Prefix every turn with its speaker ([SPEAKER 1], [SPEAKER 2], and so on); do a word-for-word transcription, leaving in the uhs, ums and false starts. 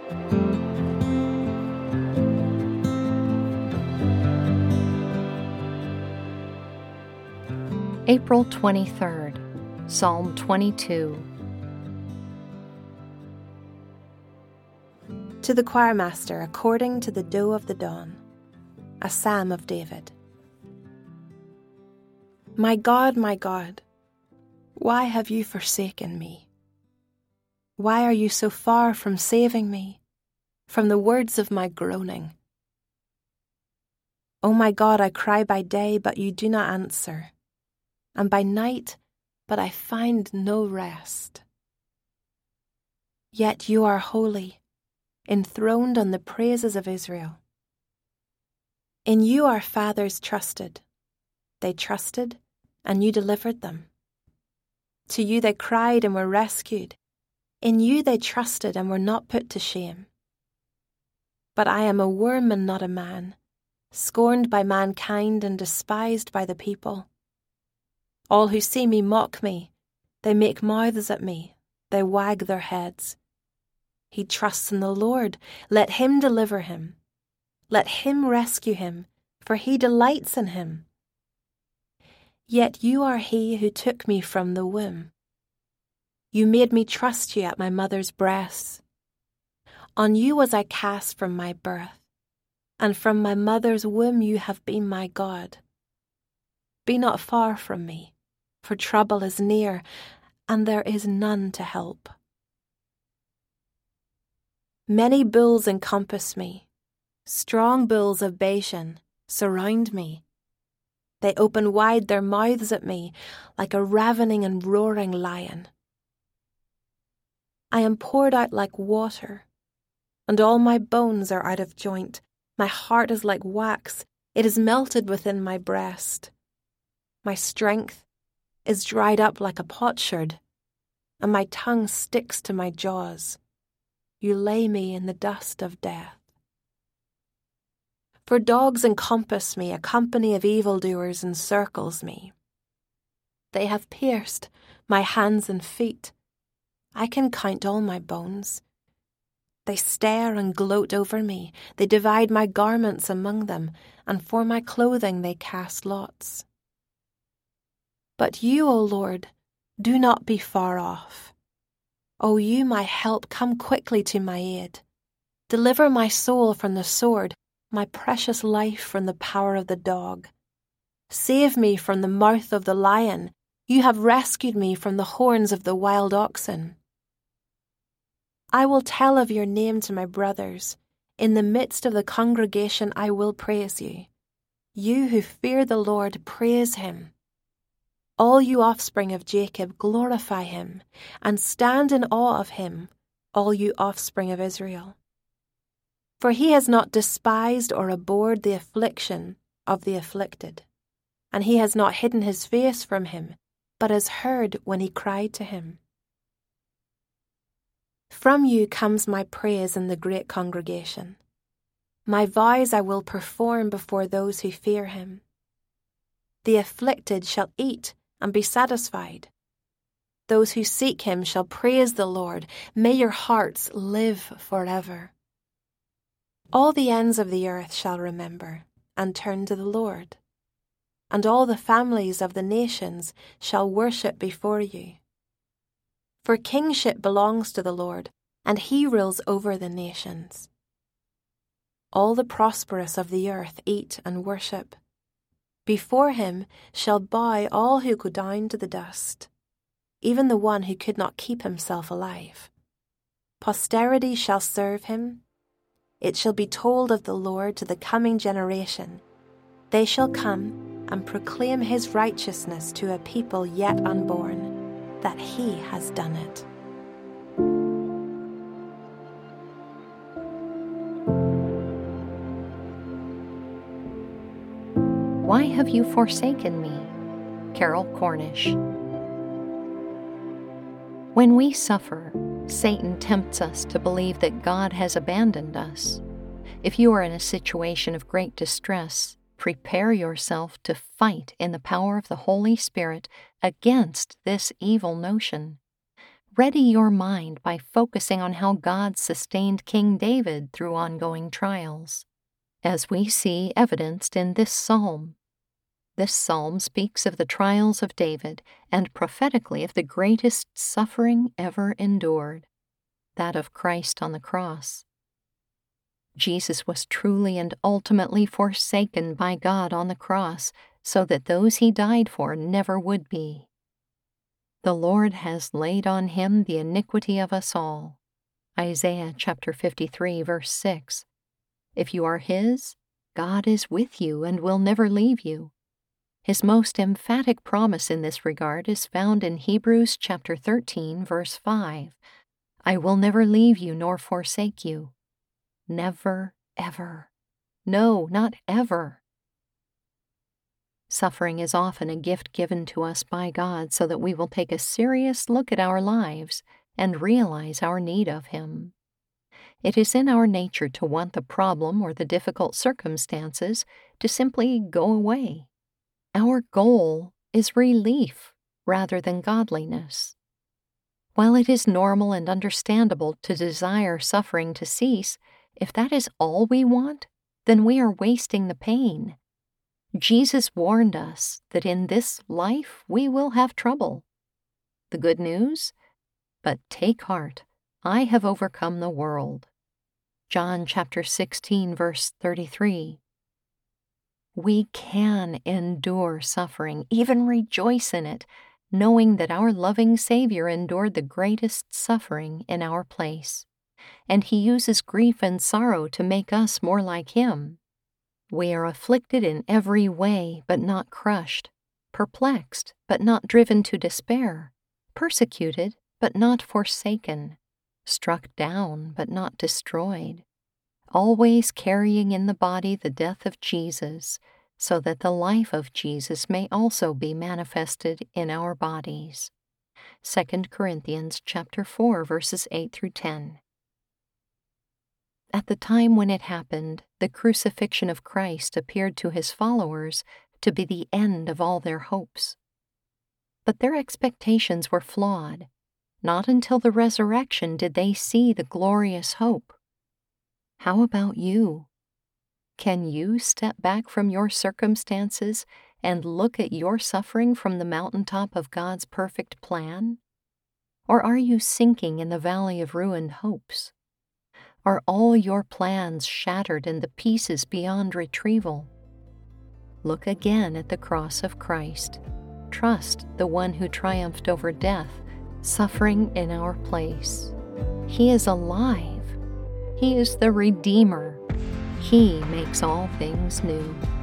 [SPEAKER 1] April twenty-third, Psalm twenty-two.
[SPEAKER 2] To the choirmaster, according to the doe of the dawn, a psalm of David. My God, my God, why have you forsaken me? Why are you so far from saving me, from the words of my groaning? O my God, I cry by day, but you do not answer, and by night, but I find no rest. Yet you are holy, enthroned on the praises of Israel. In you our fathers trusted. They trusted, and you delivered them. To you they cried and were rescued. In you they trusted and were not put to shame. But I am a worm and not a man, scorned by mankind and despised by the people. All who see me mock me. They make mouths at me. They wag their heads. He trusts in the Lord. Let him deliver him. Let him rescue him, for he delights in him. Yet you are he who took me from the womb. You made me trust you at my mother's breasts. On you was I cast from my birth, and from my mother's womb you have been my God. Be not far from me, for trouble is near, and there is none to help. Many bulls encompass me. Strong bulls of Bashan surround me. They open wide their mouths at me like a ravening and roaring lion. I am poured out like water, and all my bones are out of joint. My heart is like wax. It is melted within my breast. My strength is dried up like a potsherd, and my tongue sticks to my jaws. You lay me in the dust of death. For dogs encompass me, a company of evildoers encircles me. They have pierced my hands and feet. I can count all my bones. They stare and gloat over me. They divide my garments among them, and for my clothing they cast lots. But you, O Lord, do not be far off. O you, my help, come quickly to my aid. Deliver my soul from the sword, my precious life from the power of the dog. Save me from the mouth of the lion. You have rescued me from the horns of the wild oxen. I will tell of your name to my brothers. In the midst of the congregation I will praise you. You who fear the Lord, praise him. All you offspring of Jacob, glorify him, and stand in awe of him, all you offspring of Israel. For he has not despised or abhorred the affliction of the afflicted, and he has not hidden his face from him, but has heard when he cried to him. From you comes my praise in the great congregation. My vows I will perform before those who fear him. The afflicted shall eat and be satisfied. Those who seek him shall praise the Lord. May your hearts live forever. All the ends of the earth shall remember and turn to the Lord, and all the families of the nations shall worship before you. For kingship belongs to the Lord, and he rules over the nations. All the prosperous of the earth eat and worship. Before him shall bow all who go down to the dust, even the one who could not keep himself alive. Posterity shall serve him. It shall be told of the Lord to the coming generation. They shall come and proclaim his righteousness to a people yet unborn, that he has done it.
[SPEAKER 1] Why have you forsaken me? Carol Cornish. When we suffer, Satan tempts us to believe that God has abandoned us. If you are in a situation of great distress, prepare yourself to fight in the power of the Holy Spirit against this evil notion. Ready your mind by focusing on how God sustained King David through ongoing trials, as we see evidenced in this psalm. This psalm speaks of the trials of David and prophetically of the greatest suffering ever endured, that of Christ on the cross. Jesus was truly and ultimately forsaken by God on the cross so that those he died for never would be. The Lord has laid on him the iniquity of us all. Isaiah chapter fifty-three, verse six. If you are his, God is with you and will never leave you. His most emphatic promise in this regard is found in Hebrews chapter thirteen, verse five. I will never leave you nor forsake you. Never, ever. No, not ever. Suffering is often a gift given to us by God so that we will take a serious look at our lives and realize our need of Him. It is in our nature to want the problem or the difficult circumstances to simply go away. Our goal is relief rather than godliness. While it is normal and understandable to desire suffering to cease, if that is all we want, then we are wasting the pain. Jesus warned us that in this life we will have trouble. The good news? But take heart, I have overcome the world. John chapter sixteen, verse thirty-three. We can endure suffering, even rejoice in it, knowing that our loving Savior endured the greatest suffering in our place, and He uses grief and sorrow to make us more like Him. We are afflicted in every way, but not crushed, perplexed, but not driven to despair, persecuted, but not forsaken, struck down, but not destroyed, always carrying in the body the death of Jesus, so that the life of Jesus may also be manifested in our bodies. Second Corinthians chapter four, verses eight through ten. At the time when it happened, the crucifixion of Christ appeared to His followers to be the end of all their hopes. But their expectations were flawed. Not until the resurrection did they see the glorious hope. How about you? Can you step back from your circumstances and look at your suffering from the mountaintop of God's perfect plan? Or are you sinking in the valley of ruined hopes? Are all your plans shattered into pieces beyond retrieval? Look again at the cross of Christ. Trust the one who triumphed over death, suffering in our place. He is alive. He is the Redeemer. He makes all things new.